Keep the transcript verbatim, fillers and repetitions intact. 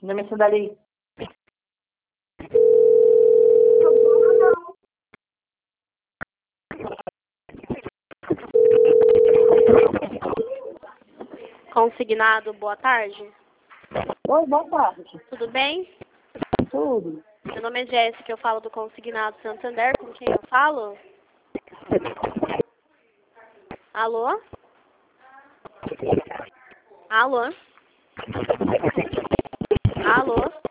Não me dali. Consignado, boa tarde. Oi, boa tarde. Tudo bem? Tudo. Meu nome é Jéssica, eu falo do Consignado Santander, com quem eu falo? Alô? Alô? Alô?